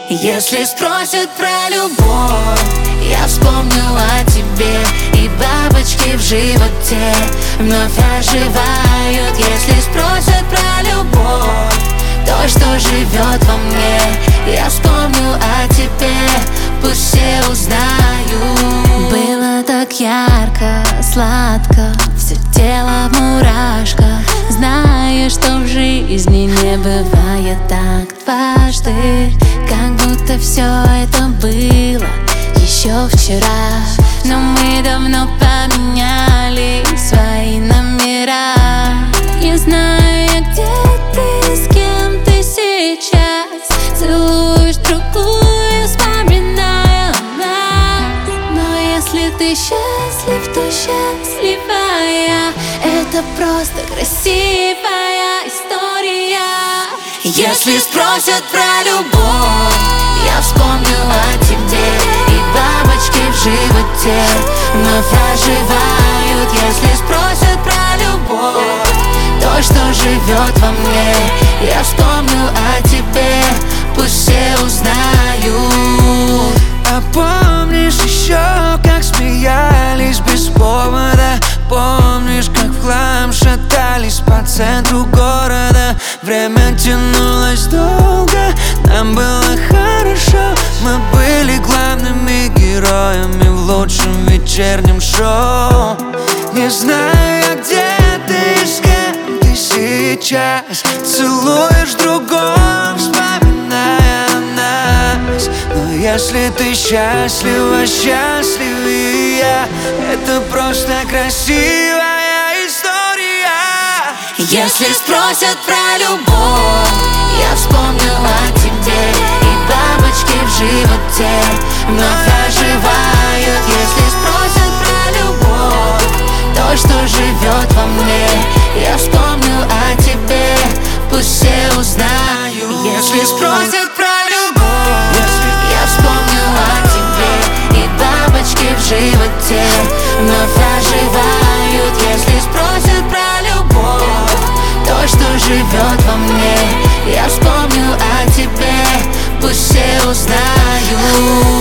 Если спросят про любовь, я вспомню о тебе, и бабочки в животе вновь оживают. Если спросят про любовь, то, что живет во мне, я вспомню о тебе, пусть все узнают. Было так ярко, сладко, все тело в мурашках. Знаешь, что в жизни не бывает так дважды, как будто все это было еще вчера. Но мы давно поменяли свои номера. Я знаю, где ты, с кем ты сейчас целуешь другую, вспоминая нас. Но если ты счастлив, то счастливая. Это просто красивая история. Если спросят про любовь, я вспомню о тебе, и бабочки в животе вновь оживают. Если спросят про любовь, то, что живет во мне, я вспомню о тебе, пусть все узнают. А помнишь еще, как смеялись без повода? Помнишь, как в хлам шатались по центру города? Время тянулось долго, нам было хорошо. Мы были главными героями в лучшем вечернем шоу. Не знаю, где ты, с кем ты сейчас целуешь другого, вспоминая нас. Но если ты счастлива, счастливее я, это просто красивая история. Если спросят про любовь, я вспомню о тебе, и бабочки в животе вновь оживают. Если спросят про любовь, то, что живет во мне, я вспомню о тебе, пусть все узнают. Если спросят про любовь, я вспомню о тебе, и бабочки в животе вновь оживают. Если спросят про любовь, то, что живет во мне, я вспомню о тебе, пусть все узнают.